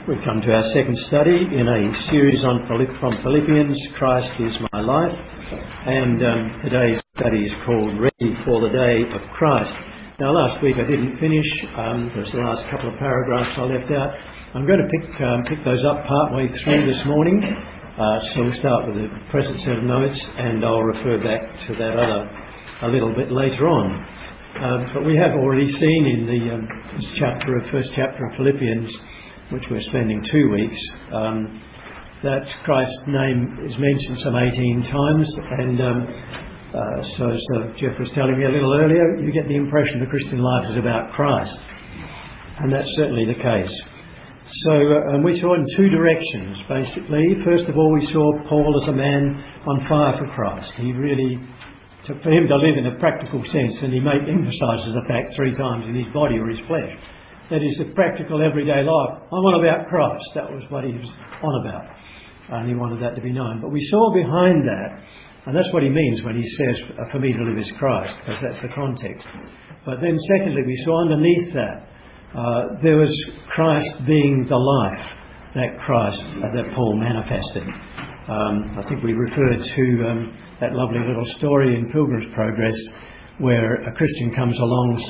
We've come to our second study in a series from Philippians, Christ is my life, and today's study is called Ready for the Day of Christ. Now last week I didn't finish, there's the last couple of paragraphs I left out. I'm going to pick those up partway through this morning, so we'll start with the present set of notes and I'll refer back to that other a little bit later on. But we have already seen in the first chapter of Philippians, which we're spending 2 weeks, that Christ's name is mentioned some 18 times, and so as Jeff was telling me a little earlier, you get the impression the Christian life is about Christ, and that's certainly the case. So we saw in two directions, basically. First of all, we saw Paul as a man on fire for Christ. He really, for him to live in a practical sense, and he emphasises the fact 3 times in his body or his flesh. That is, the practical everyday life. I'm on about Christ. That was what he was on about. And he wanted that to be known. But we saw behind that, and that's what he means when he says, for me to live is Christ, because that's the context. But then secondly, we saw underneath that, there was Christ being the life that Paul manifested. I think we referred to that lovely little story in Pilgrim's Progress where a Christian comes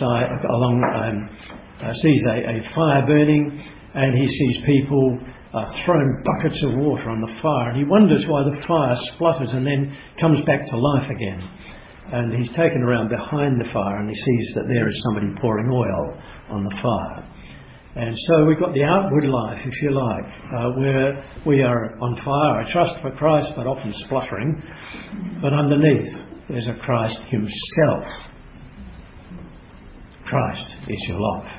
sees a fire burning, and he sees people throwing buckets of water on the fire, and he wonders why the fire splutters and then comes back to life again. And he's taken around behind the fire and he sees that there is somebody pouring oil on the fire. And so we've got the outward life, if you like, where we are on fire, a trust for Christ, but often spluttering. But underneath there's a Christ himself. Christ is your life.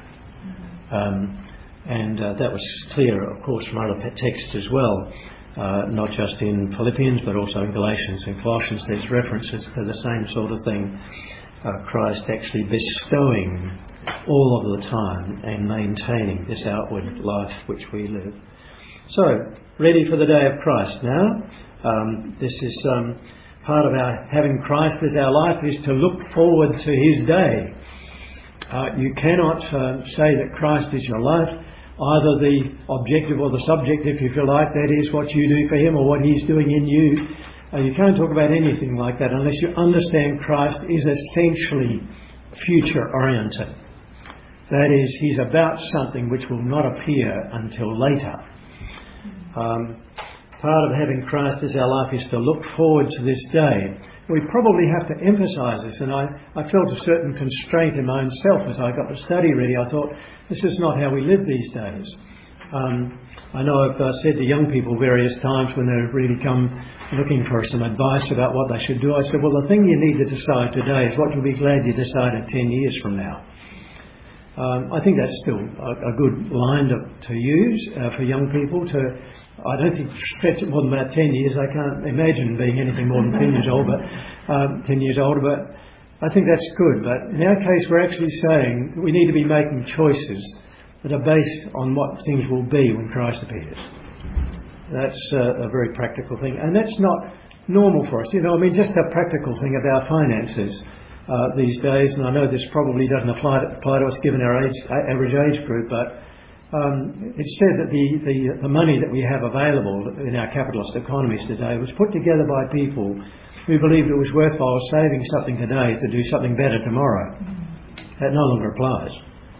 And that was clear, of course, from other texts as well, not just in Philippians, but also in Galatians and Colossians. There's references to the same sort of thing. Christ actually bestowing all of the time and maintaining this outward life which we live. So, ready for the day of Christ now. This is part of our having Christ as our life, is to look forward to his day. You cannot say that Christ is your life, either the objective or the subjective, if you like, that is what you do for him or what he's doing in you. You can't talk about anything like that unless you understand Christ is essentially future-oriented. That is, he's about something which will not appear until later. Part of having Christ as our life is to look forward to this day. We probably have to emphasise this, and I felt a certain constraint in my own self as I got the study ready. I thought, this is not how we live these days. I know I've said to young people various times when they really come looking for some advice about what they should do, I said, well, the thing you need to decide today is what you'll be glad you decided 10 years from now. I think that's still a good line to use for young people. I don't think stretch it more than about 10 years. I can't imagine being anything more than 10 years old, but 10 years older. But I think that's good. But in our case, we're actually saying we need to be making choices that are based on what things will be when Christ appears. That's a very practical thing, and that's not normal for us. Just a practical thing of our finances these days. And I know this probably doesn't apply to us given our average age group, but it's said that the money that we have available in our capitalist economies today was put together by people who believed it was worthwhile saving something today to do something better tomorrow. That no longer applies.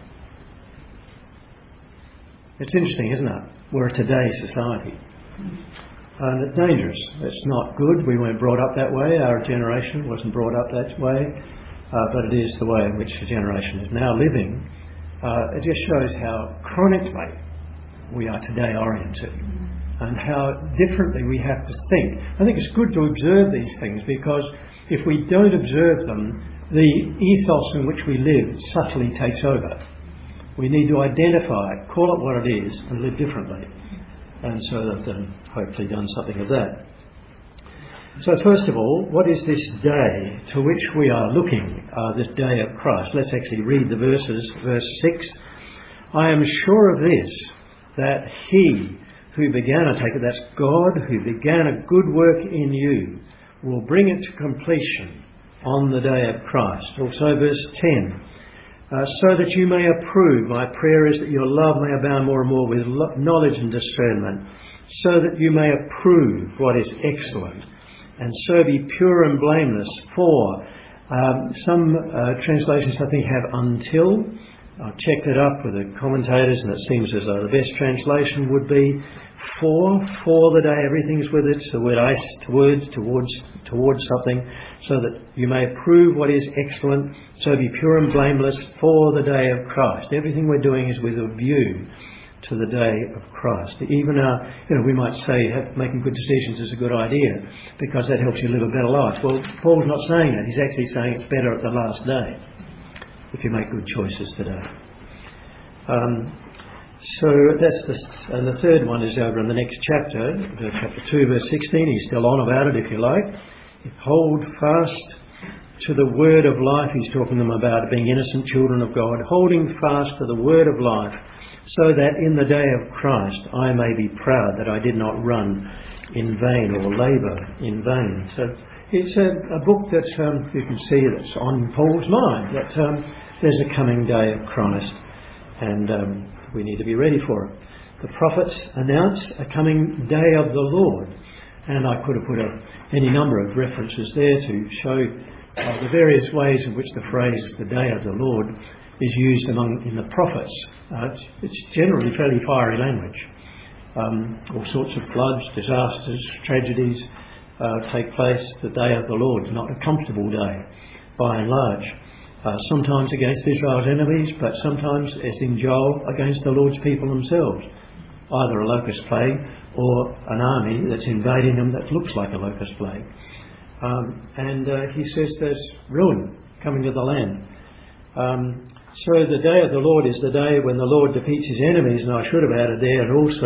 It's interesting, isn't it? We're a today society. And it's dangerous. It's not good. We weren't brought up that way. Our generation wasn't brought up that way. But it is the way in which the generation is now living. It just shows how chronically we are today oriented and how differently we have to think. I think it's good to observe these things, because if we don't observe them, the ethos in which we live subtly takes over. We need to identify it, call it what it is, and live differently. And so they've hopefully done something of that. So first of all, what is this day to which we are looking, this day of Christ? Let's actually read the verses. Verse 6. I am sure of this, that he who began, I take it that's God, who began a good work in you, will bring it to completion on the day of Christ. Also verse 10. so that you may approve. My prayer is that your love may abound more and more with knowledge and discernment, so that you may approve what is excellent, and so be pure and blameless. For some translations, I think, have until. I've checked it up with the commentators, and it seems as though the best translation would be for the day. Everything's with it. It's the word ice, towards something, so that you may prove what is excellent, so be pure and blameless for the day of Christ. Everything we're doing is with a view to the day of Christ. Even we might say making good decisions is a good idea because that helps you live a better life. Well, Paul's not saying that. He's actually saying it's better at the last day if you make good choices today. So that's and the third one is over in the next chapter, chapter 2, verse 16. He's still on about it, if you like. Hold fast to the word of life. He's talking to them about being innocent children of God, holding fast to the word of life, so that in the day of Christ I may be proud that I did not run in vain or labour in vain. So it's a book that you can see that's on Paul's mind, that there's a coming day of Christ, and we need to be ready for it. The prophets announce a coming day of the Lord, and I could have put any number of references there to show the various ways in which the phrase "the day of the Lord" is used in the prophets. It's generally fairly fiery language. All sorts of floods, disasters, tragedies take place. The day of the Lord is not a comfortable day, by and large. Sometimes against Israel's enemies, but sometimes, as in Joel, against the Lord's people themselves. Either a locust plague or an army that's invading them that looks like a locust plague. And he says there's ruin coming to the land. So the day of the Lord is the day when the Lord defeats his enemies, and I should have added there,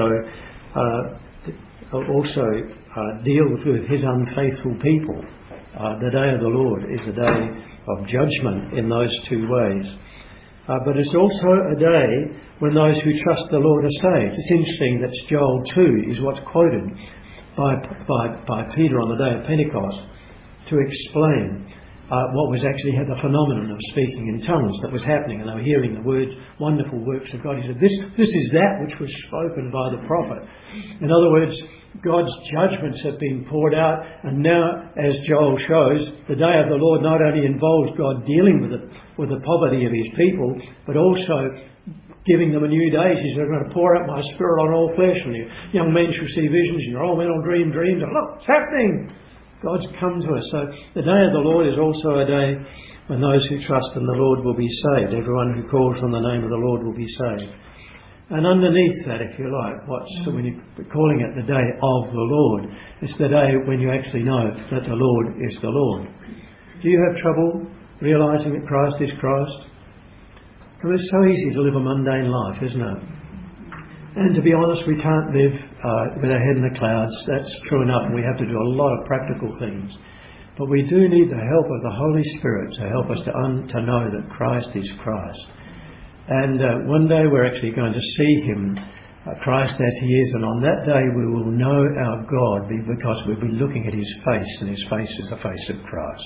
and also deals with his unfaithful people. The day of the Lord is a day of judgment in those two ways. But it's also a day when those who trust the Lord are saved. It's interesting that Joel 2 is what's quoted by Peter on the day of Pentecost to explain what was actually the phenomenon of speaking in tongues that was happening, and they were hearing the words, wonderful works of God. He said, this is that which was spoken by the prophet. In other words, God's judgments have been poured out, and now, as Joel shows, the day of the Lord not only involves God dealing with the poverty of his people, but also giving them a new day. He says, I'm going to pour out my spirit on all flesh, and your young men shall see visions, and your old men will dream dreams, and look, it's happening. God's come to us. So the day of the Lord is also a day when those who trust in the Lord will be saved. Everyone who calls on the name of the Lord will be saved. And underneath that, if you like, when you're calling it the day of the Lord, it's the day when you actually know that the Lord is the Lord. Do you have trouble realising that Christ is Christ? Well, it's so easy to live a mundane life, isn't it? And to be honest, we can't live with our head in the clouds. That's true enough, and we have to do a lot of practical things. But we do need the help of the Holy Spirit to help us to know that Christ is Christ. And one day we're actually going to see him, Christ as he is, and on that day we will know our God because we'll be looking at his face, and his face is the face of Christ.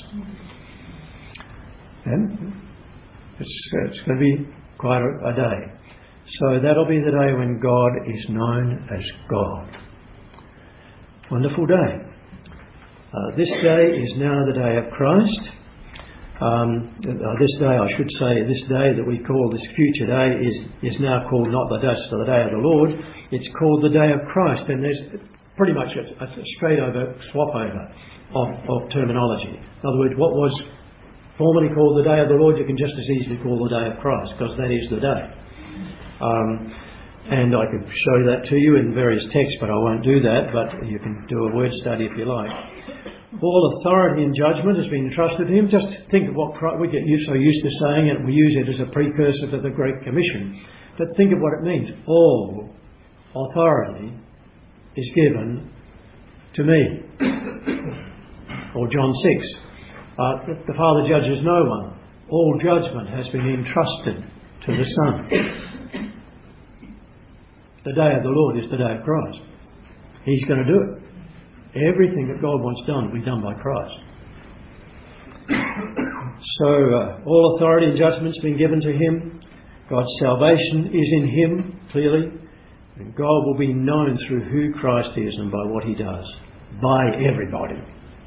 And it's going to be quite a day. So that'll be the day when God is known as God. Wonderful day. This day is now the day of Christ. This day that we call this future day is now called not the day of the Lord. It's called the day of Christ, and there's pretty much a straight over swap over of terminology. In other words, what was formerly called the day of the Lord, you can just as easily call the day of Christ, because that is the day. And I could show that to you in various texts, but I won't do that, but you can do a word study if you like. All authority and judgment has been entrusted to him. Just think of what we get so used to saying it, we use it as a precursor to the Great Commission. But think of what it means. All authority is given to me. Or John 6. The Father judges no one. All judgment has been entrusted to the Son. The day of the Lord is the day of Christ. He's going to do it. Everything that God wants done will be done by Christ. So all authority and judgment's been given to him. God's salvation is in him, clearly. And God will be known through who Christ is and by what he does. By everybody.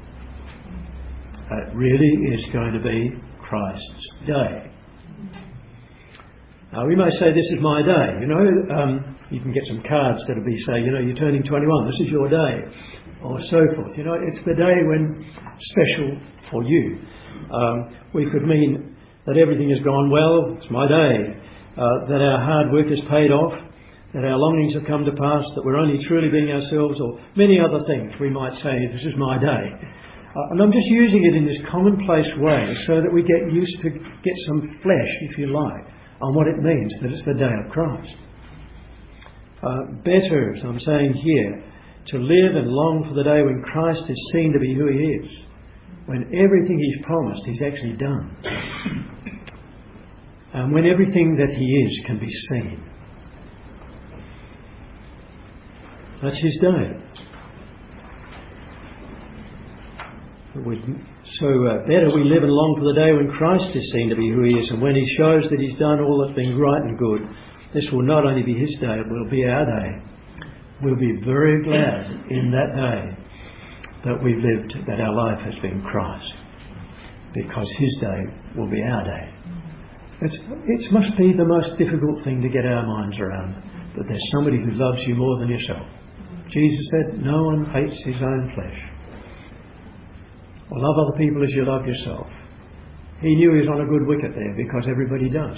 It really is going to be Christ's day. Now we may say, this is my day. You can get some cards that'll be say, you're turning 21, this is your day. Or so forth. It's the day when special for you. We could mean that everything has gone well, it's my day. That our hard work has paid off. That our longings have come to pass. That we're only truly being ourselves. Or many other things we might say, this is my day. And I'm just using it in this commonplace way so that we get used to get some flesh, if you like, on what it means that it's the day of Christ. Better, as I'm saying here, to live and long for the day when Christ is seen to be who he is. When everything he's promised he's actually done. And when everything that he is can be seen. That's his day. So better we live and long for the day when Christ is seen to be who he is, and when he shows that he's done all that's been right and good. This will not only be his day, it will be our day. We'll be very glad in that day that we've lived, that our life has been Christ, because his day will be our day. It must be the most difficult thing to get our minds around, that there's somebody who loves you more than yourself. Jesus said, no one hates his own flesh. Or love other people as you love yourself. He knew he was on a good wicket there, because everybody does.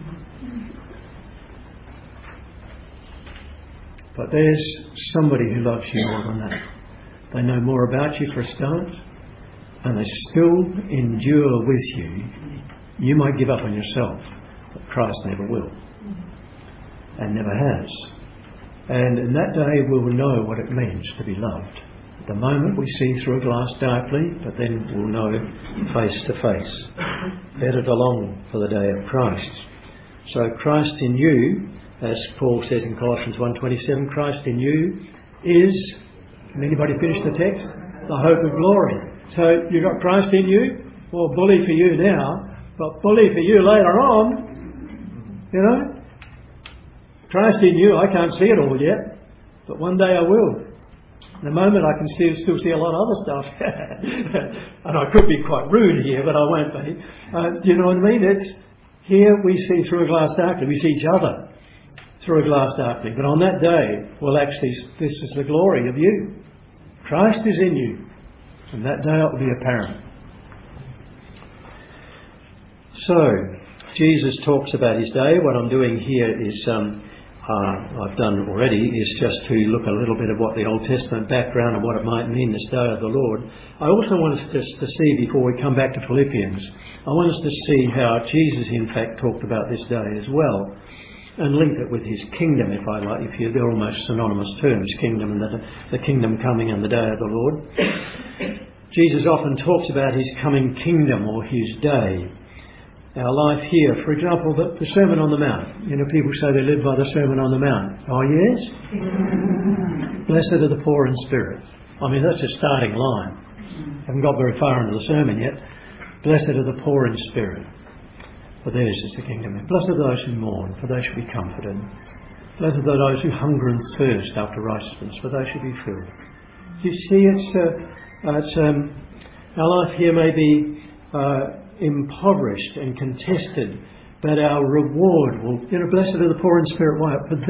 But there's somebody who loves you more than that. They know more about you for a start, and they still endure with you. You might give up on yourself, but Christ never will, and never has. And in that day we will know what it means to be loved. At the moment we see through a glass darkly, but then we'll know face to face. Better to long for the day of Christ. So Christ in you, as Paul says in Colossians 1:27, Christ in you is, can anybody finish the text? The hope of glory. So you've got Christ in you? Well, bully for you now, but bully for you later on. Christ in you, I can't see it all yet, but one day I will. In the moment I can still see a lot of other stuff. And I could be quite rude here, but I won't be. Do you know what I mean? It's here we see through a glass darkly. We see each other through a glass darkly. But on that day, well, actually, this is the glory of you. Christ is in you. And that day it will be apparent. So, Jesus talks about his day. What I'm doing here is, I've done already, is just to look a little bit at what the Old Testament background and what it might mean, this day of the Lord. I also want us to see, before we come back to Philippians, I want us to see how Jesus in fact talked about this day as well, and link it with his kingdom, if I like. They're almost synonymous terms, kingdom and the kingdom coming and the day of the Lord. Jesus often talks about his coming kingdom or his day. Our life here, for example, the Sermon on the Mount. People say they live by the Sermon on the Mount. Oh, yes? Blessed are the poor in spirit. I mean, that's a starting line. Haven't got very far into the sermon yet. Blessed are the poor in spirit, for theirs is the kingdom. Blessed are those who mourn, for they shall be comforted. Blessed are those who hunger and thirst after righteousness, for they shall be filled. You see, our life here may be impoverished and contested, but our reward will, blessed are the poor in spirit, why? For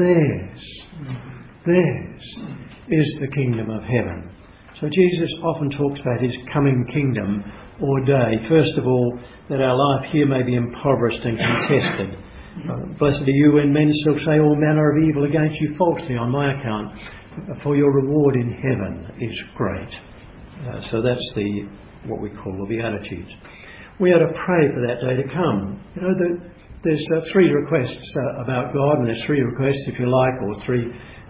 theirs is the kingdom of heaven. So Jesus often talks about his coming kingdom or day. First of all, that our life here may be impoverished and contested. Blessed are you when men shall say all manner of evil against you falsely on my account, for your reward in heaven is great. So that's what we call the Beatitudes. We are to pray for that day to come. There's three requests about God, and there's three requests, if you like, or three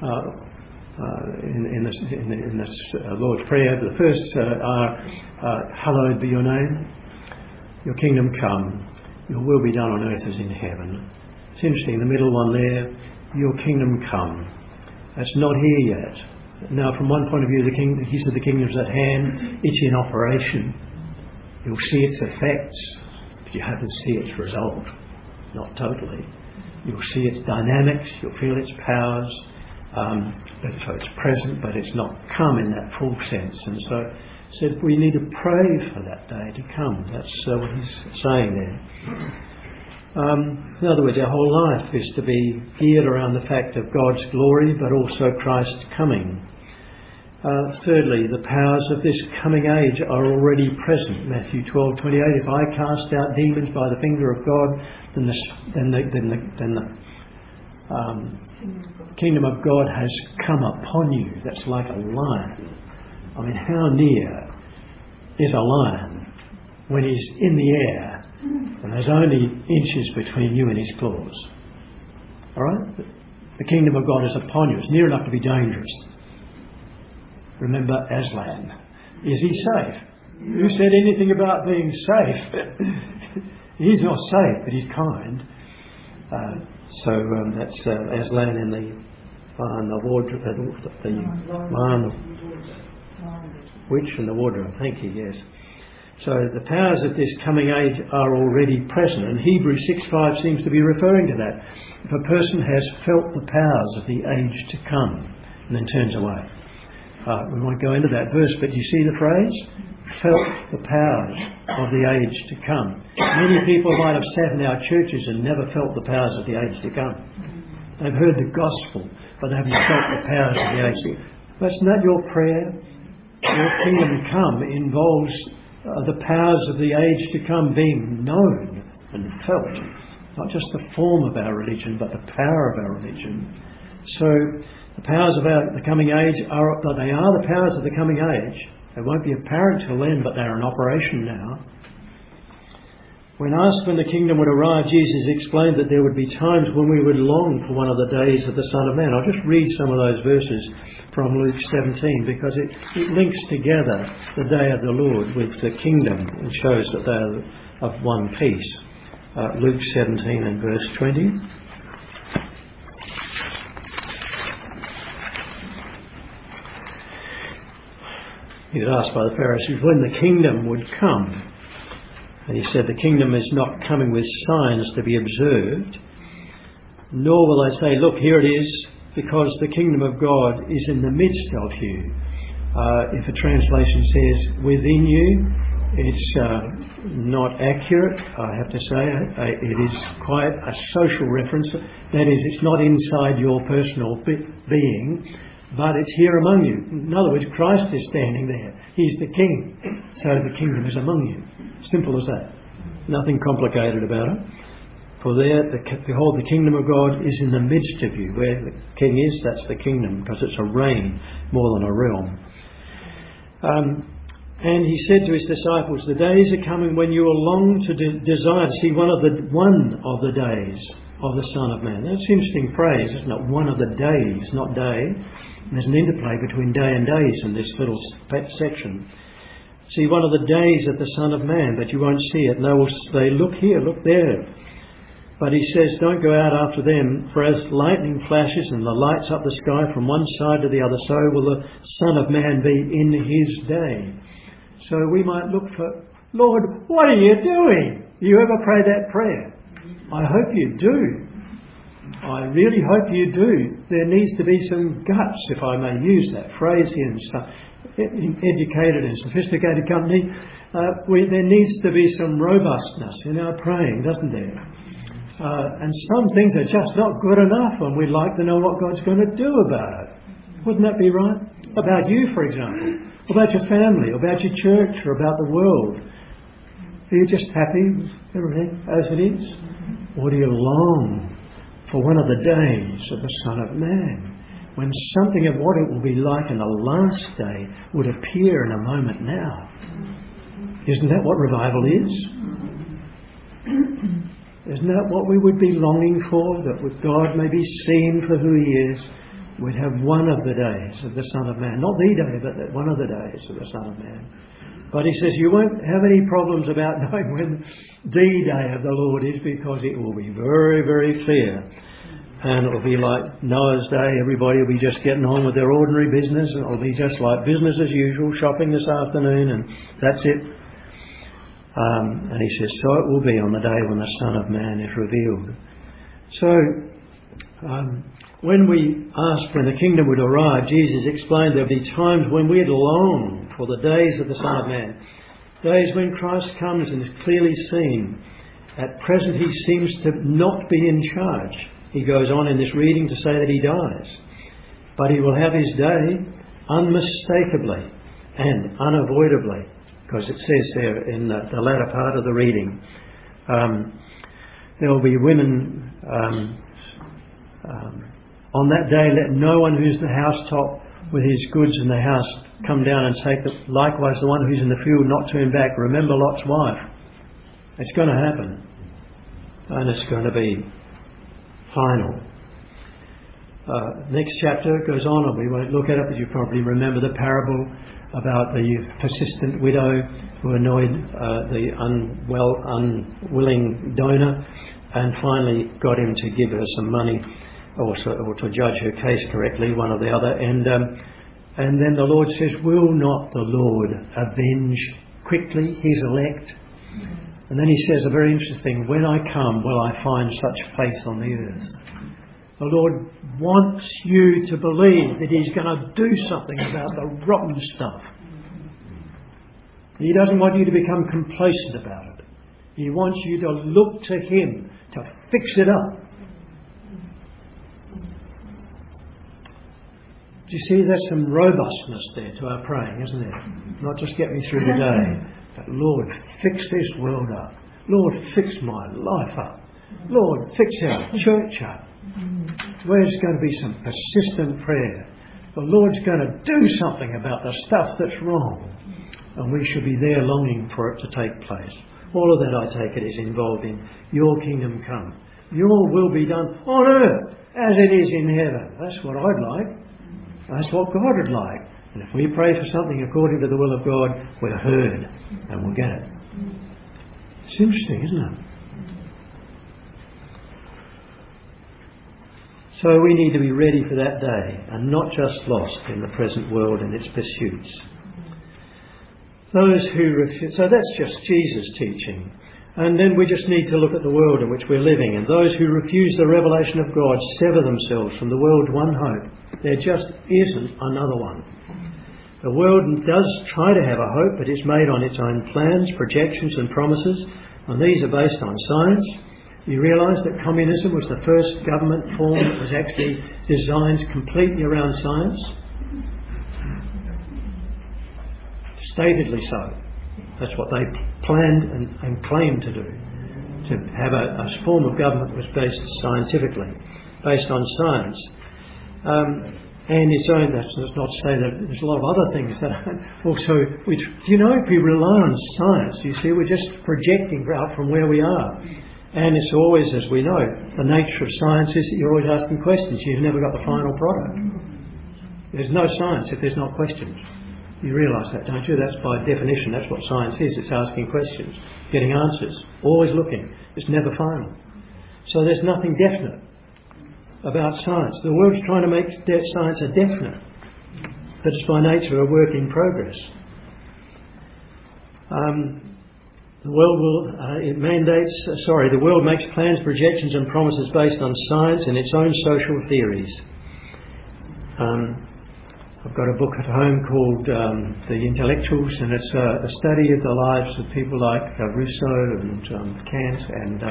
in this Lord's Prayer. The first are, hallowed be your name, your kingdom come, your will be done on earth as in heaven. It's interesting, the middle one there, your kingdom come. That's not here yet. Now, from one point of view, he said the kingdom's at hand, it's in operation. You'll see its effects. but you haven't see its result. Not totally. You'll see its dynamics, you'll feel its powers, so it's present, but it's not come in that full sense. And so he said we need to pray for that day to come. That's what he's saying there. In other words, our whole life is to be geared around the fact of God's glory, but also Christ's coming. Thirdly, the powers of this coming age are already present. Matthew 12:28. If I cast out demons by the finger of God, then the kingdom of God has come upon you. That's like a lion. I mean, how near is a lion when he's in the air and there's only inches between you and his claws? All right? The kingdom of God is upon you. It's near enough to be dangerous. Remember Aslan. Is he safe? Who said anything about being safe? He's not safe, but he's kind. That's Aslan in the Lion, the Wardrobe, the Lion, Witch and the Wardrobe. Thank you, yes. So the powers of this coming age are already present, and Hebrews 6:5 seems to be referring to that. If a person has felt the powers of the age to come and then turns away. We won't go into that verse, but you see the phrase? Felt the powers of the age to come. Many people might have sat in our churches and never felt the powers of the age to come. They've heard the gospel, but they haven't felt the powers of the age to come. That's not your prayer. Your kingdom come involves the powers of the age to come being known and felt. Not just the form of our religion, but the power of our religion. So the powers of the coming age are the powers of the coming age. They won't be apparent till then, but they're in operation now. When asked when the kingdom would arrive, Jesus explained that there would be times when we would long for one of the days of the Son of Man. I'll just read some of those verses from Luke 17 because it links together the day of the Lord with the kingdom and shows that they're of one piece. Luke 17 and verse 20. He was asked by the Pharisees when the kingdom would come. And he said, the kingdom is not coming with signs to be observed, nor will they say, look, here it is, because the kingdom of God is in the midst of you. If a translation says within you, it's not accurate, I have to say. It is quite a social reference. That is, it's not inside your personal being, but it's here among you. In other words, Christ is standing there. He's the king. So the kingdom is among you. Simple as that. Nothing complicated about it. For there, behold, the kingdom of God is in the midst of you. Where the king is, that's the kingdom, because it's a reign more than a realm. And he said to his disciples, the days are coming when you will long to desire to see one of the days of the Son of Man. That's an interesting phrase, isn't it? One of the days, not day. And there's an interplay between day and days in this little section. See one of the days of the Son of Man, but you won't see it. And they will say, look here, look there. But he says, don't go out after them, for as lightning flashes and the lights up the sky from one side to the other, so will the Son of Man be in his day. So we might look for, Lord, what are you doing? You ever pray that prayer? I hope you do. I really hope you do. There needs to be some guts, if I may use that phrase here, in educated and sophisticated company. There needs to be some robustness in our praying, doesn't there? And some things are just not good enough, and we'd like to know what God's going to do about it. Wouldn't that be right? About you, for example, about your family, about your church, or about the world. Are you just happy with everything as it is? Or do you long for one of the days of the Son of Man, when something of what it will be like in the last day would appear in a moment now? Isn't that what revival is? Isn't that what we would be longing for? That God may be seen for who he is. We'd have one of the days of the Son of Man. Not the day, but one of the days of the Son of Man. But he says you won't have any problems about knowing when the day of the Lord is, because it will be very, very clear. And it will be like Noah's day. Everybody will be just getting on with their ordinary business. And it will be just like business as usual, shopping this afternoon, and that's it. And he says, so it will be on the day when the Son of Man is revealed. So, when we asked when the kingdom would arrive, Jesus explained there would be times when we'd long for the days of the Son of Man. Days when Christ comes and is clearly seen. At present he seems to not be in charge. He goes on in this reading to say that he dies. But he will have his day unmistakably and unavoidably. Because it says there in the latter part of the reading, there will be women on that day. Let no one who's the housetop with his goods in the house come down and take likewise the one who's in the field not turn back. Remember Lot's wife. It's going to happen, and it's going to be final. Next chapter goes on, and we won't look at it, but you probably remember the parable about the persistent widow who annoyed the unwilling donor, and finally got him to give her some money, or to judge her case correctly, one or the other. And then the Lord says, will not the Lord avenge quickly his elect? And then he says a very interesting thing, when I come, will I find such faith on the earth? The Lord wants you to believe that he's going to do something about the rotten stuff. He doesn't want you to become complacent about it. He wants you to look to him to fix it up. Do you see, there's some robustness there to our praying, isn't there? Not just get me through the day, but Lord, fix this world up. Lord, fix my life up. Lord, fix our church up. There's going to be some persistent prayer. The Lord's going to do something about the stuff that's wrong. And we should be there longing for it to take place. All of that, I take it, is involved in your kingdom come. Your will be done on earth as it is in heaven. That's what I'd like. That's what God would like. And if we pray for something according to the will of God, we're heard and we'll get it. It's interesting, isn't it? So we need to be ready for that day and not just lost in the present world and its pursuits. Those who refuse, so that's just Jesus' teaching. And then we just need to look at the world in which we're living. And those who refuse the revelation of God sever themselves from the world's one hope. There just isn't another one. The world does try to have a hope, but it's made on its own plans, projections and promises. And these are based on science. You realise that communism was the first government form that was actually designed completely around science? Statedly so. That's what they planned and claimed to do. To have a form of government that was based scientifically, based on science. And its own, that's not to say that there's a lot of other things that also, do you know, if we rely on science, you see, we're just projecting out from where we are. And it's always, as we know, the nature of science is that you're always asking questions. You've never got the final product. There's no science if there's not questions. You realise that, don't you? That's by definition, that's what science is. It's asking questions, getting answers, always looking. It's never final. So there's nothing definite about science. The world's trying to make science a definite, but it's by nature a work in progress. The world makes plans, projections and promises based on science and its own social theories. I've got a book at home called The Intellectuals, and it's a study of the lives of people like Rousseau and Kant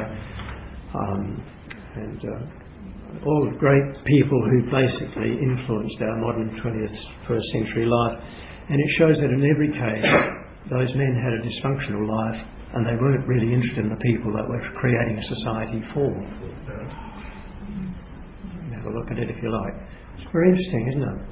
and all great people who basically influenced our modern 21st century life. And it shows that in every case, those men had a dysfunctional life, and they weren't really interested in the people that were creating a society for. Have a look at it if you like. It's very interesting, isn't it?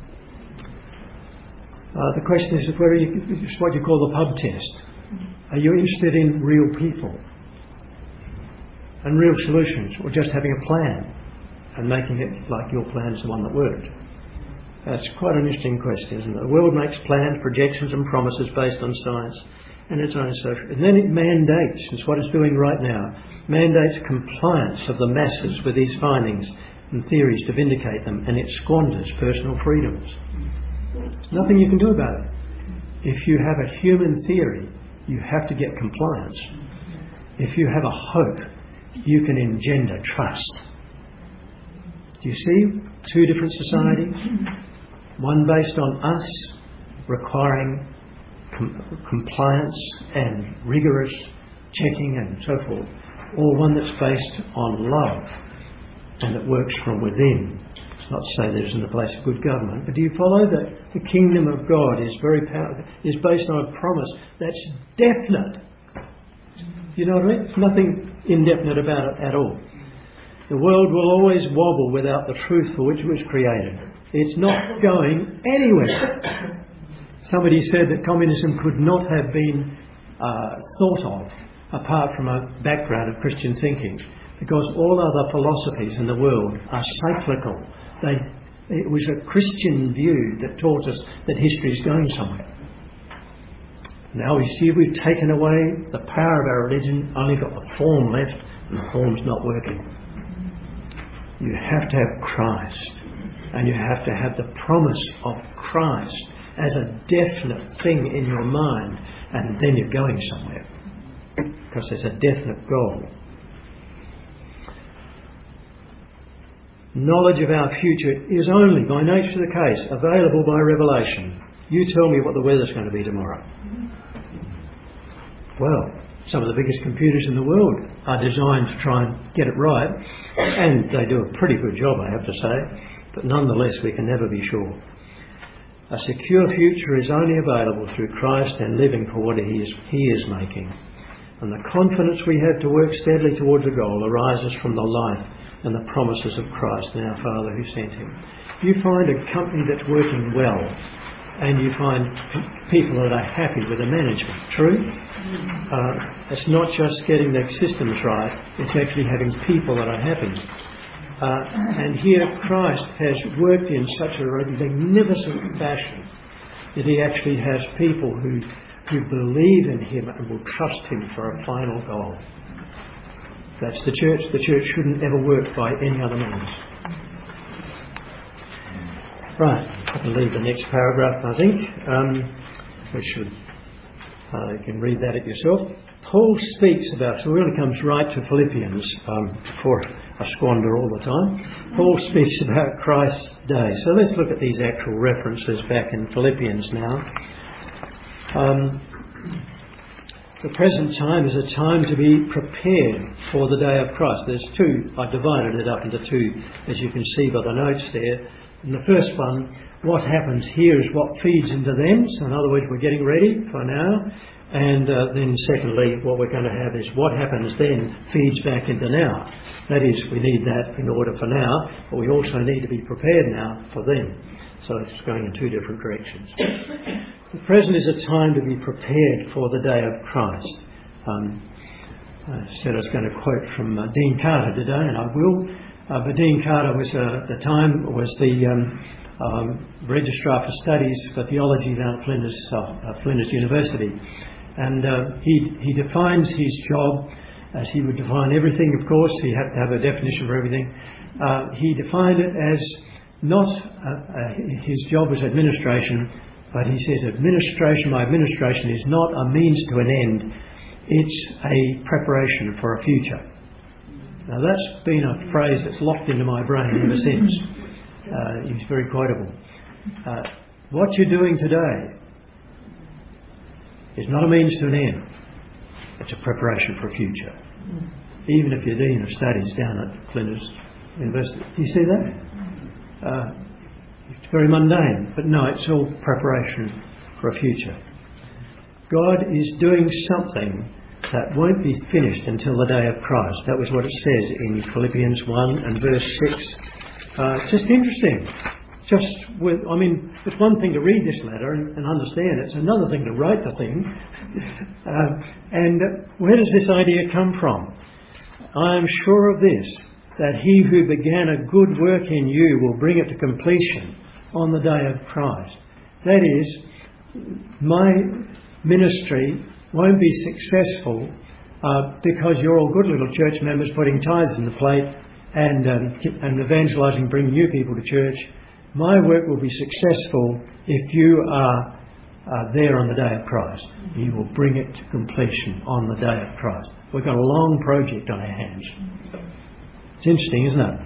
The question is whether it's what you call the pub test. Are you interested in real people and real solutions, or just having a plan and making it like your plan is the one that worked? That's quite an interesting question, isn't it? The world makes plans, projections and promises based on science and its own social. And then it mandates, it's what it's doing right now, mandates compliance of the masses with these findings and theories to vindicate them, and it squanders personal freedoms. There's nothing you can do about it. If you have a human theory, you have to get compliance. If you have a hope, you can engender trust. Do you see two different societies? One based on us requiring compliance and rigorous checking and so forth, or one that's based on love and that works from within. It's not to say there isn't a place of good government, but do you follow that the kingdom of God is very powerful, is based on a promise that's definite? You know what I mean? There's nothing indefinite about it at all. The world will always wobble without the truth for which it was created. It's not going anywhere. Somebody said that communism could not have been thought of apart from a background of Christian thinking, because all other philosophies in the world are cyclical. It was a Christian view that taught us that history is going somewhere. Now we see we've taken away the power of our religion, only got the form left, and the form's not working. You have to have Christ, and you have to have the promise of Christ as a definite thing in your mind, and then you're going somewhere, because there's a definite goal. Knowledge of our future is only, by nature of the case, available by revelation. You tell me what the weather's going to be tomorrow. Well, some of the biggest computers in the world are designed to try and get it right, and they do a pretty good job, I have to say, but nonetheless we can never be sure. A secure future is only available through Christ and living for what He is making. And the confidence we have to work steadily towards a goal arises from the life and the promises of Christ and our Father who sent Him. You find a company that's working well, and you find people that are happy with the management. True? It's not just getting the systems right, it's actually having people that are happy. And here Christ has worked in such a magnificent fashion that He actually has people who believe in Him and will trust Him for a final goal. That's the church. The church shouldn't ever work by any other means. Right, I can leave the next paragraph, I think. You can read that at yourself. Paul speaks about, so it really comes right to Philippians, before I squander all the time. Paul speaks about Christ's day. So let's look at these actual references back in Philippians now. The present time is a time to be prepared for the day of Christ. There's two. I divided it up into two, as you can see by the notes there. And the first one, what happens here is what feeds into them. So in other words, we're getting ready for now. And then secondly, what we're going to have is what happens then feeds back into now. That is, we need that in order for now, but we also need to be prepared now for then. So it's going in two different directions. The present is a time to be prepared for the day of Christ. I said I was going to quote from Dean Carter today, and I will. But Dean Carter was, at the time, was the Registrar for Studies for Theology down at Flinders University. And he defines his job as he would define everything, of course. He had to have a definition for everything. He defined it as not his job was administration, but he says my administration is not a means to an end, it's a preparation for a future. Now that's been a phrase that's locked into my brain ever since. It's very quotable. What you're doing today is not a means to an end, it's a preparation for a future. Even if you're Dean of Studies down at Flinders University. Do you see that? It's very mundane, but no, it's all preparation for a future. God is doing something that won't be finished until the day of Christ. That was what it says in Philippians 1 and verse 6. It's just interesting. It's one thing to read this letter and understand it. It's another thing to write the thing. And where does this idea come from? I am sure of this, that He who began a good work in you will bring it to completion on the day of Christ. That is, my ministry won't be successful because you're all good little church members putting tithes in the plate and evangelising, bringing new people to church. My work will be successful if you are there on the day of Christ. He will bring it to completion on the day of Christ. We've got a long project on our hands. It's interesting, isn't it?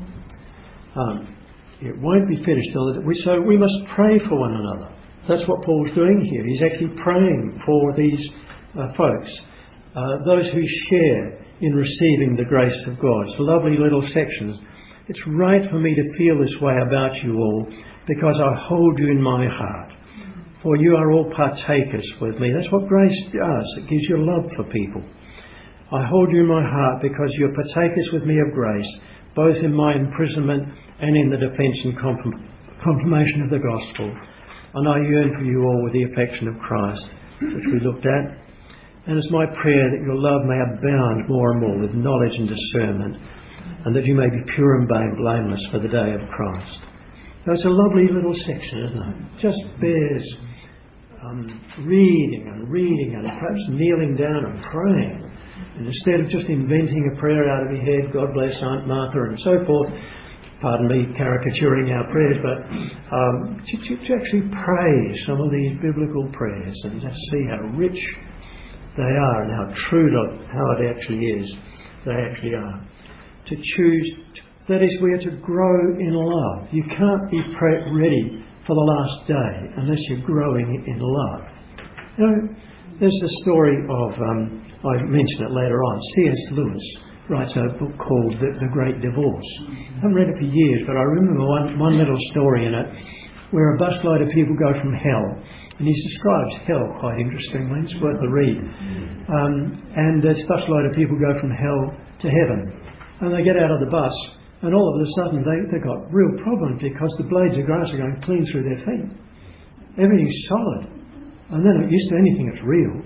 It won't be finished till so we must pray for one another. That's what Paul's doing here. He's actually praying for these folks, those who share in receiving the grace of God. It's lovely little sections. It's right for me to feel this way about you all, because I hold you in my heart. For you are all partakers with me. That's what grace does. It gives you love for people. I hold you in my heart because you're partakers with me of grace, both in my imprisonment and in the defence and confirmation of the gospel. And I yearn for you all with the affection of Christ, which we looked at. And it's my prayer that your love may abound more and more with knowledge and discernment, and that you may be pure and blameless for the day of Christ. Now, it's a lovely little section, isn't it? It just bears reading and perhaps kneeling down and praying. And instead of just inventing a prayer out of your head, God bless Aunt Martha and so forth, pardon me caricaturing our prayers, but to actually pray some of these biblical prayers and just see how rich they are and how true to how it actually is. They actually are. To choose, that is, we are to grow in love. You can't be ready for the last day unless you're growing in love. You know, there's the story of, I mention it later on, C.S. Lewis writes a book called The Great Divorce. I haven't read it for years, but I remember one little story in it where a busload of people go from hell. And he describes hell quite interestingly. It's worth a read. And this busload of people go from hell to heaven. And they get out of the bus, and all of a sudden they've got real problems because the blades of grass are going clean through their feet. Everything's solid. And they're not used to anything that's real.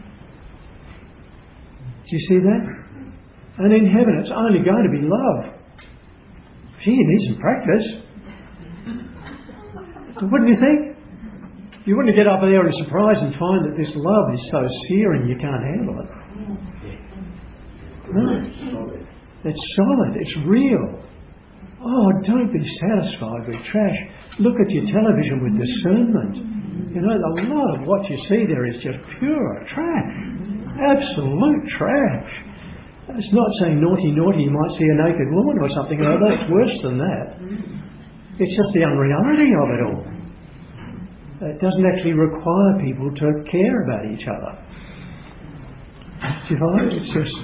Do you see that? And in heaven it's only going to be love. Gee, you need some practice. Wouldn't you think? You wouldn't get up there in surprise and find that this love is so searing you can't handle it. No. It's solid. It's real. Oh, don't be satisfied with trash. Look at your television with discernment. You know, a lot of what you see there is just pure trash. Absolute trash. It's not saying naughty, naughty, you might see a naked woman or something like that. It's worse than that. It's just the unreality of it all. It doesn't actually require people to care about each other. Do you find it? It's just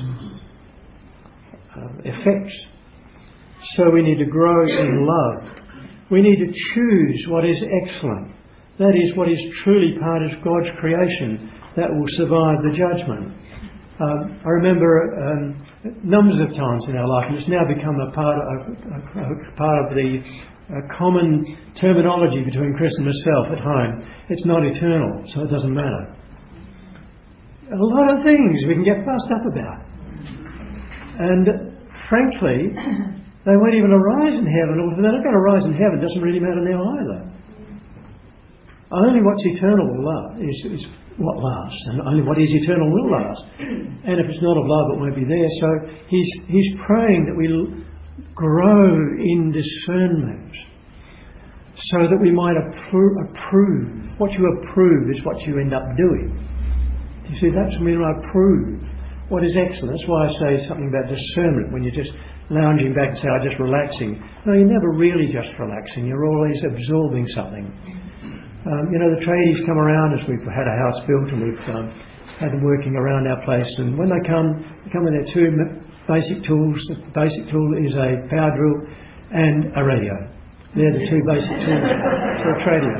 effects. So we need to grow in love. We need to choose what is excellent. That is what is truly part of God's creation that will survive the judgment. I remember numbers of times in our life, and it's now become a part of the common terminology between Chris and myself at home. It's not eternal, so it doesn't matter. A lot of things we can get fussed up about. And frankly, they won't even arise in heaven. Or if they're not going to arise in heaven, it doesn't really matter now either. Only what's eternal will last, is what lasts, and only what is eternal will last. And if it's not of love, it won't be there. So he's praying that we grow in discernment so that we might approve. What you approve is what you end up doing. You see, that's when I approve what is excellent. That's why I say something about discernment when you're just lounging back and say, I'm just relaxing. No, you're never really just relaxing. You're always absorbing something. You know, the tradies come around as we've had a house built and we've had them working around our place. And when they come with their two basic tools. The basic tool is a power drill and a radio. They're the two basic tools for a tradie.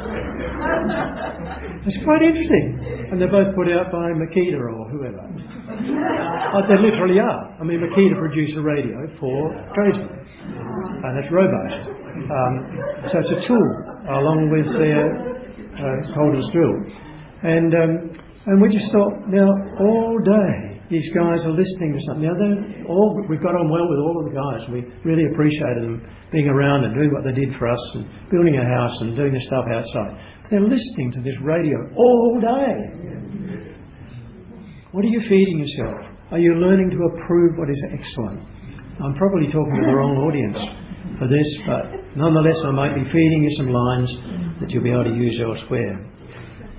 It's quite interesting. And they're both put out by Makita or whoever. They literally are. I mean, Makita produced a radio for tradesmen. And it's robust. So it's a tool along with their Holder's drill. And we just thought, now, all day, these guys are listening to something. Now, we got on well with all of the guys. We really appreciated them being around and doing what they did for us and building a house and doing the stuff outside. They're listening to this radio all day. What are you feeding yourself? Are you learning to approve what is excellent? I'm probably talking to the wrong audience for this, but nonetheless I might be feeding you some lines that you'll be able to use elsewhere.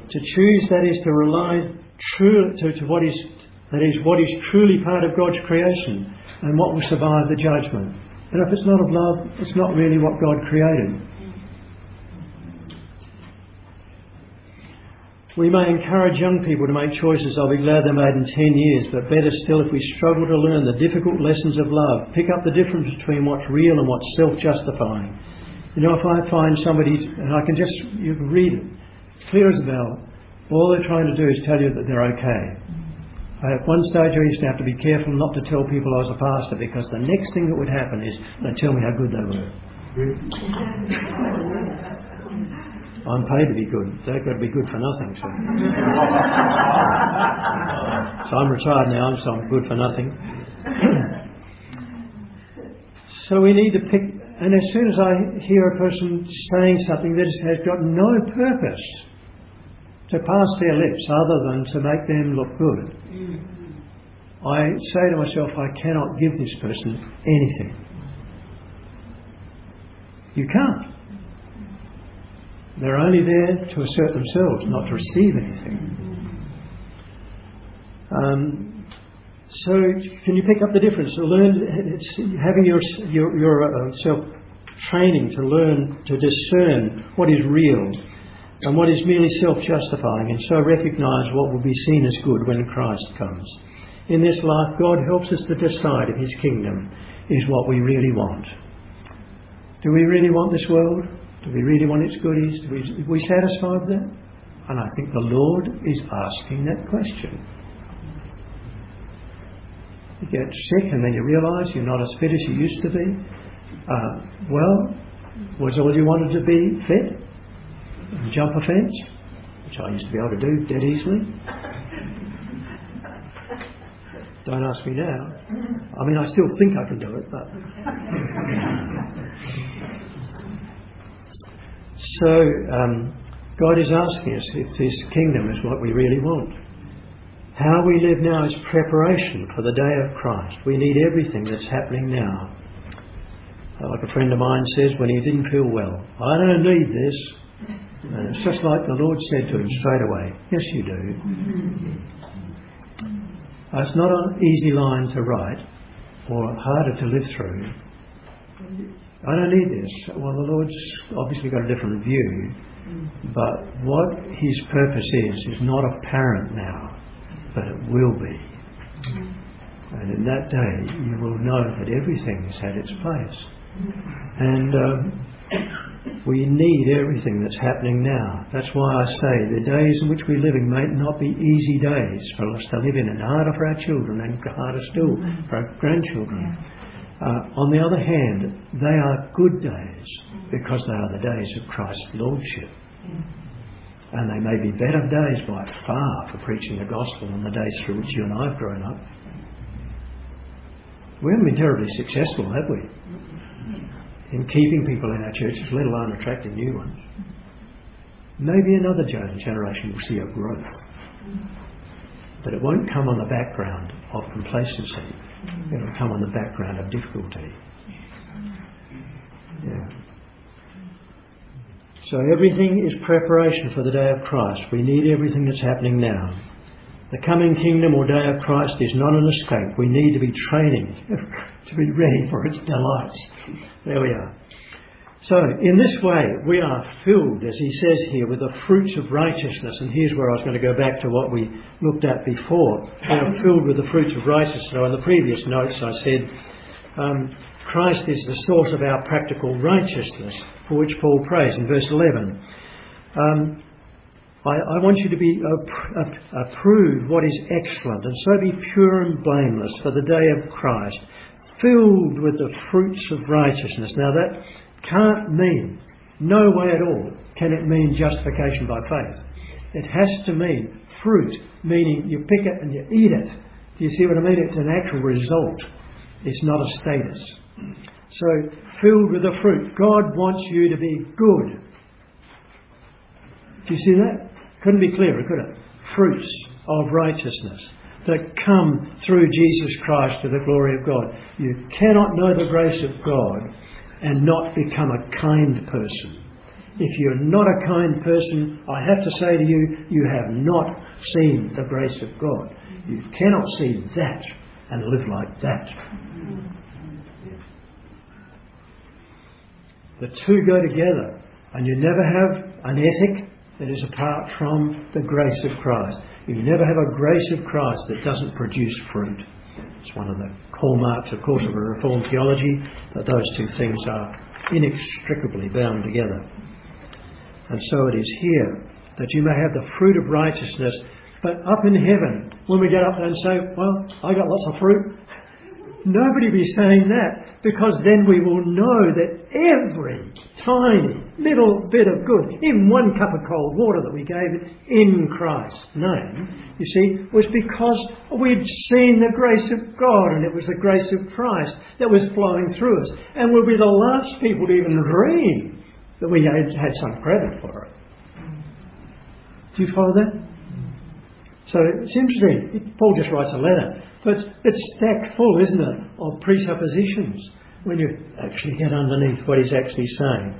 To choose, that is to rely to what is truly part of God's creation and what will survive the judgment. And if it's not of love, it's not really what God created. We may encourage young people to make choices I'll be glad they made in 10 years, but better still if we struggle to learn the difficult lessons of love, pick up the difference between what's real and what's self-justifying. You know, if I find somebody, and you can read it, clear as a bell, all they're trying to do is tell you that they're okay. At one stage I used to have to be careful not to tell people I was a pastor, because the next thing that would happen is they'd tell me how good they were. I'm paid to be good. They've got to be good for nothing. So I'm retired now, so I'm good for nothing. So we need to pick, and as soon as I hear a person saying something that has got no purpose to pass their lips other than to make them look good, I say to myself, I cannot give this person anything. You can't. They're only there to assert themselves, not to receive anything. So can you pick up the difference? To learn, it's having your self-training to learn to discern what is real and what is merely self-justifying, and so recognise what will be seen as good when Christ comes. In this life, God helps us to decide if His kingdom is what we really want. Do we really want this world? Do we really want its goodies? Are we satisfied with that? And I think the Lord is asking that question. You get sick and then you realise you're not as fit as you used to be. Was all you wanted to be fit? And jump a fence? Which I used to be able to do dead easily. Don't ask me now. I mean, I still think I can do it, but... So, God is asking us if this kingdom is what we really want. How we live now is preparation for the day of Christ. We need everything that's happening now. Like a friend of mine says when he didn't feel well, I don't need this. And it's just like the Lord said to him straight away, yes you do. It's not an easy line to write or harder to live through. I don't need this. Well, the Lord's obviously got a different view, but what His purpose is not apparent now, but it will be. And in that day, you will know that everything has had its place. And we need everything that's happening now. That's why I say the days in which we're living may not be easy days for us to live in, and harder for our children, and harder still for our grandchildren. On the other hand, they are good days because they are the days of Christ's Lordship. And they may be better days by far for preaching the gospel than the days through which you and I have grown up. We haven't been terribly successful, have we, in keeping people in our churches, let alone attracting new ones. Maybe another generation will see a growth. But it won't come on the background of complacency. It'll come on the background of difficulty. Yeah. So everything is preparation for the day of Christ. We need everything that's happening now. The coming kingdom or day of Christ is not an escape. We need to be training to be ready for its delights. There we are. So in this way we are filled, as he says here, with the fruits of righteousness. And here's where I was going to go back to what we looked at before. We are filled with the fruits of righteousness. So in the previous notes I said Christ is the source of our practical righteousness, for which Paul prays in verse 11. I want you to be approve what is excellent, and so be pure and blameless for the day of Christ, filled with the fruits of righteousness. Now that can't mean, no way at all can it mean justification by faith. It has to mean fruit, meaning you pick it and you eat it. Do you see what I mean? It's an actual result. It's not a status. So, filled with the fruit. God wants you to be good. Do you see that? Couldn't be clearer, could it? Fruits of righteousness that come through Jesus Christ to the glory of God. You cannot know the grace of God and not become a kind person. If you're not a kind person, I have to say to you, you have not seen the grace of God. You cannot see that and live like that. The two go together, and you never have an ethic that is apart from the grace of Christ. You never have a grace of Christ that doesn't produce fruit. It's one of the hallmarks, of course, of a Reformed theology, that those two things are inextricably bound together. And so it is here, that you may have the fruit of righteousness. But up in heaven, when we get up there and say, well, I got lots of fruit, nobody will be saying that, because then we will know that every tiny little bit of good, even one cup of cold water that we gave it in Christ's name, you see, was because we'd seen the grace of God, and it was the grace of Christ that was flowing through us. And we'll be the last people to even dream that we had some credit for it. Do you follow that? So it's interesting. Paul just writes a letter, but it's stacked full, isn't it, of presuppositions when you actually get underneath what he's actually saying.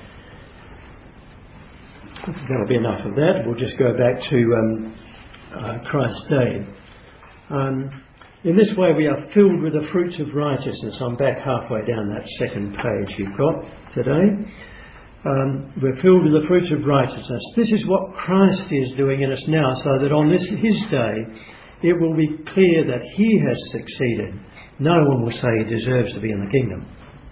That'll be enough of that. We'll just go back to Christ's day. In this way we are filled with the fruits of righteousness. I'm back halfway down that second page you've got today. We're filled with the fruits of righteousness. This is what Christ is doing in us now, so that on his day it will be clear that he has succeeded. No one will say he deserves to be in the kingdom.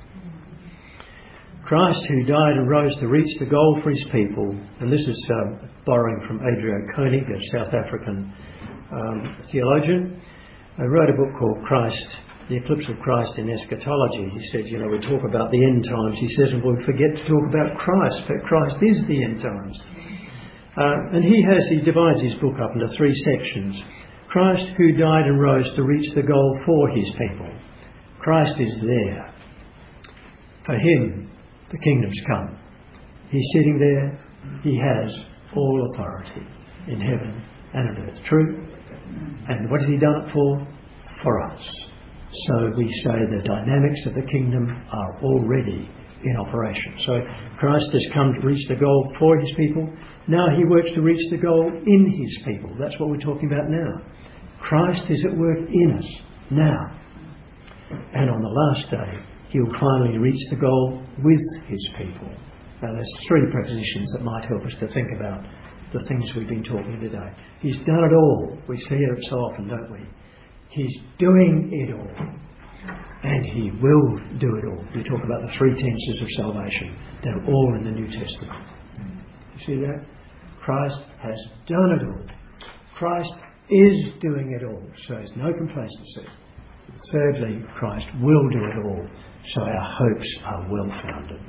Christ, who died and rose to reach the goal for his people, and this is borrowing from Adrian Koenig, a South African theologian, wrote a book called Christ, The Eclipse of Christ in Eschatology. He said, we talk about the end times. He says, and we forget to talk about Christ, but Christ is the end times. And he divides his book up into 3 sections. Christ, who died and rose to reach the goal for his people. Christ is there. For him, the kingdom's come. He's sitting there. He has all authority in heaven and on earth. True? And what has he done it for? For us. So we say the dynamics of the kingdom are already in operation. So Christ has come to reach the goal for his people. Now he works to reach the goal in his people. That's what we're talking about now. Christ is at work in us now. And on the last day, he'll finally reach the goal with his people. Now there's 3 prepositions that might help us to think about the things we've been talking today. He's done it all. We see it so often, don't we? He's doing it all. And he will do it all. We talk about the 3 tenses of salvation. They're all in the New Testament. You see that? Christ has done it all. Christ is doing it all. So there's no complacency. Thirdly, Christ will do it all. So our hopes are well founded.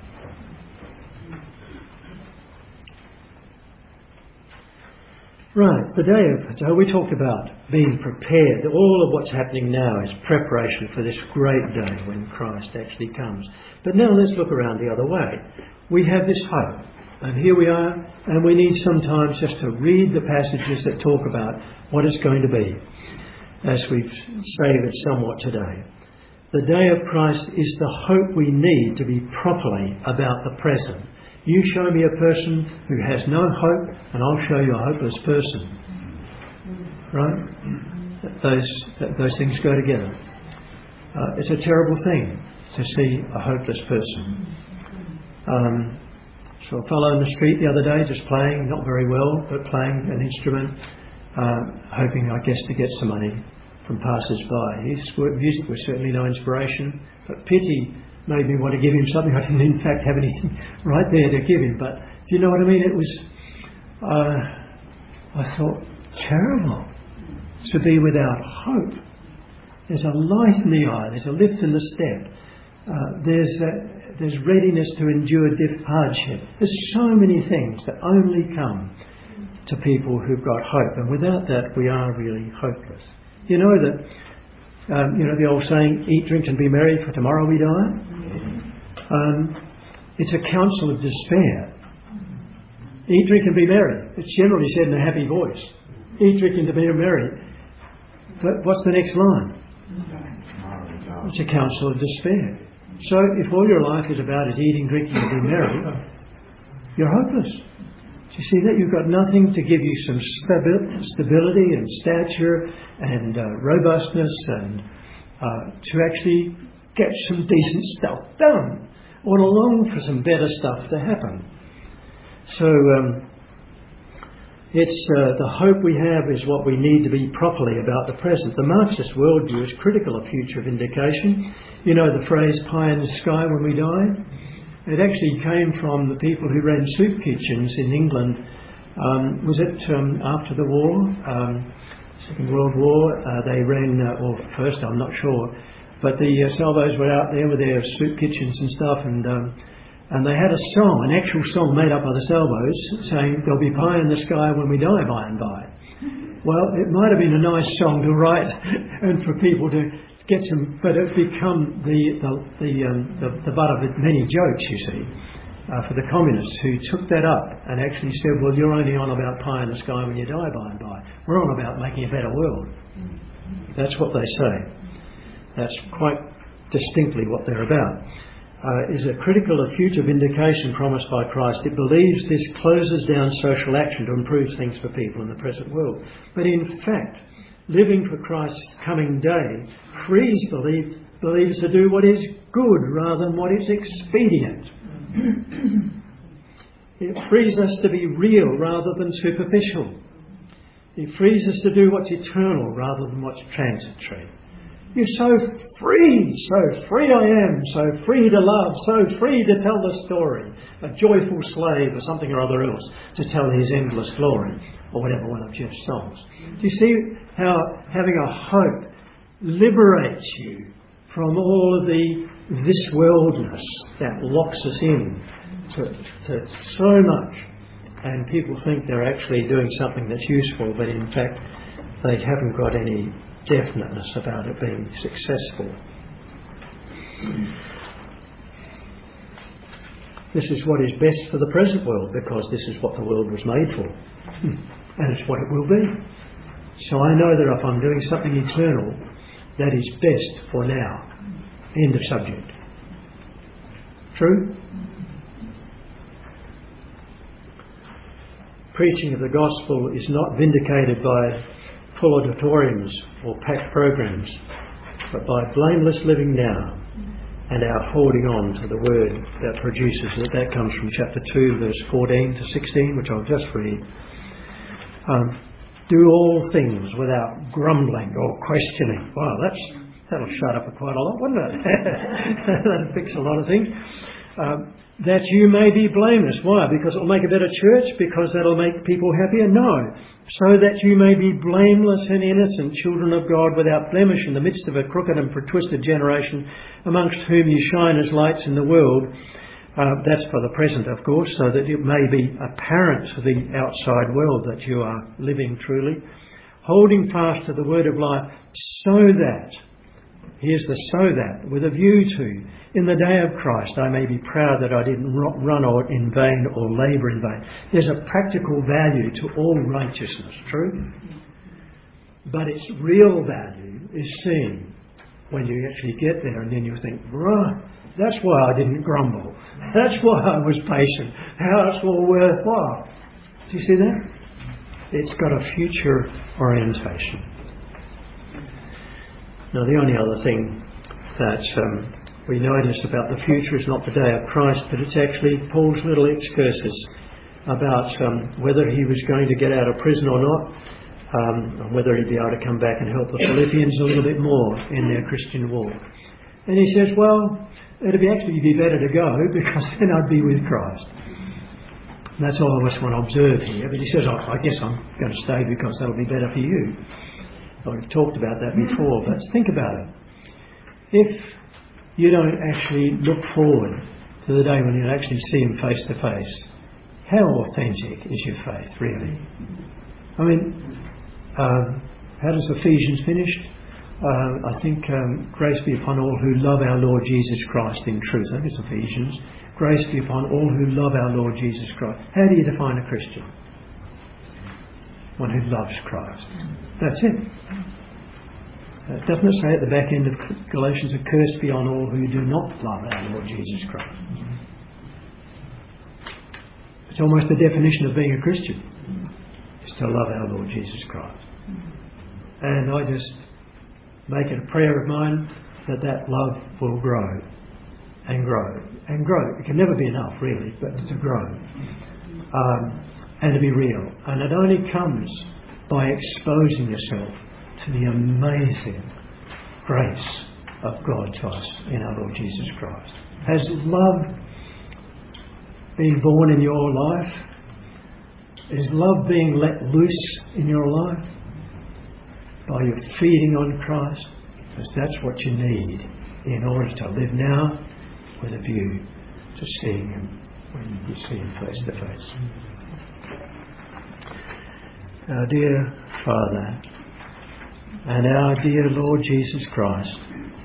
Right, so we talked about being prepared. All of what's happening now is preparation for this great day when Christ actually comes. But now let's look around the other way. We have this hope, and here we are, and we need sometimes just to read the passages that talk about what it's going to be, as we've savoured somewhat today. The day of Christ is the hope we need to be properly about the present. You show me a person who has no hope, and I'll show you a hopeless person. Right? Those things go together. It's a terrible thing to see a hopeless person. Saw a fellow in the street the other day just playing, not very well, but playing an instrument, hoping, I guess, to get some money from passers-by. His music was certainly no inspiration, but pity made me want to give him something. I didn't in fact have anything right there to give him, but do you know what I mean? It was, I thought, terrible to be without hope. There's a light in the eye, there's a lift in the step, there's readiness to endure hardship. There's so many things that only come to people who've got hope, and without that we are really hopeless. You know that the old saying, eat, drink and be merry, for tomorrow we die? It's a counsel of despair. Eat, drink and be merry. It's generally said in a happy voice. Eat, drink and be merry. But what's the next line? It's a counsel of despair. So if all your life is about is eating, drinking and being merry, you're hopeless. Do you see that? You've got nothing to give you some stability and stature and robustness and to actually get some decent stuff done, or to long for some better stuff to happen. So it's the hope we have is what we need to be properly about the present. The Marxist worldview is critical of future vindication. You know the phrase pie in the sky when we die? It actually came from the people who ran soup kitchens in England. Was it after the war? Second World War? They ran, or first, I'm not sure. But the salvos were out there with their soup kitchens and stuff, and they had a song, an actual song made up by the salvos, saying, "There'll be pie in the sky when we die by and by." Well, it might have been a nice song to write and for people to get some, but it's become the butt of many jokes, you see, for the communists who took that up and actually said, "Well, you're only on about pie in the sky when you die by and by. We're on about making a better world." That's what they say. That's quite distinctly what they're about. Is a critical of future vindication promised by Christ. It believes this closes down social action to improve things for people in the present world. But in fact, living for Christ's coming day frees believers to do what is good rather than what is expedient. It frees us to be real rather than superficial. It frees us to do what's eternal rather than what's transitory. You're so free I am, so free to love, so free to tell the story. A joyful slave or something or other else to tell his endless glory, or whatever one of Jeff's songs. Do you see how having a hope liberates you from all of this worldness that locks us in to so much, and people think they're actually doing something that's useful, but in fact they haven't got any definiteness about it being successful. This is what is best for the present world, because this is what the world was made for, and it's what it will be. So I know that if I'm doing something eternal, that is best for now. End of subject. True? Preaching of the gospel is not vindicated by full auditoriums or packed programs, but by blameless living now and our holding on to the word that produces it. That comes from chapter 2, verse 14 to 16, which I'll just read. Do all things without grumbling or questioning. Wow, that'll shut up quite a lot, wouldn't it? That'll fix a lot of things. That you may be blameless. Why? Because it'll make a better church? Because that'll make people happier? No. So that you may be blameless and innocent, children of God, without blemish in the midst of a crooked and twisted generation, amongst whom you shine as lights in the world. That's for the present, of course, so that it may be apparent to the outside world that you are living truly, holding fast to the word of life, so that, here's the so that, with a view to, in the day of Christ, I may be proud that I didn't run in vain or labour in vain. There's a practical value to all righteousness, true? But its real value is seen when you actually get there, and then you think, right, that's why I didn't grumble. That's why I was patient. How it's all worthwhile. Do you see that? It's got a future orientation. Now, the only other thing that we notice about the future is not the day of Christ, but it's actually Paul's little excursus about whether he was going to get out of prison or not, and whether he'd be able to come back and help the Philippians a little bit more in their Christian walk. And he says, well, it'd actually be better to go, because then I'd be with Christ. And that's all I just want to observe here. But he says, I guess I'm going to stay because that'll be better for you. I've talked about that before, but think about it. If you don't actually look forward to the day when you actually see him face to face, how authentic is your faith, really? I mean, how does Ephesians finish? I think, grace be upon all who love our Lord Jesus Christ in truth. I think it's Ephesians. Grace be upon all who love our Lord Jesus Christ. How do you define a Christian? One who loves Christ. That's it. Doesn't it say at the back end of Galatians, a curse be on all who do not love our Lord Jesus Christ? It's almost the definition of being a Christian, is to love our Lord Jesus Christ. And I just make it a prayer of mine that that love will grow and grow and grow. It can never be enough, really, but to grow and to be real. And it only comes by exposing yourself to the amazing grace of God to us in our Lord Jesus Christ. Has love been born in your life? Is love being let loose in your life by your feeding on Christ? Because that's what you need in order to live now with a view to seeing Him when you see Him face to face. Our dear Father and our dear Lord Jesus Christ,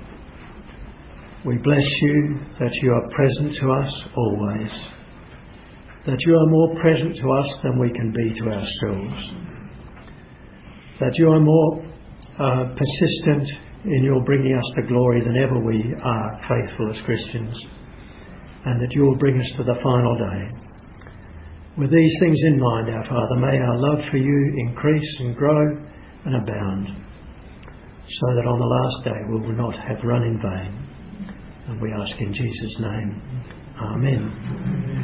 we bless you that you are present to us always, that you are more present to us than we can be to ourselves, that you are more persistent in your bringing us to glory than ever we are faithful as Christians, and that you will bring us to the final day. With these things in mind, our Father, may our love for you increase and grow and abound, so that on the last day we will not have run in vain. And we ask in Jesus' name. Amen.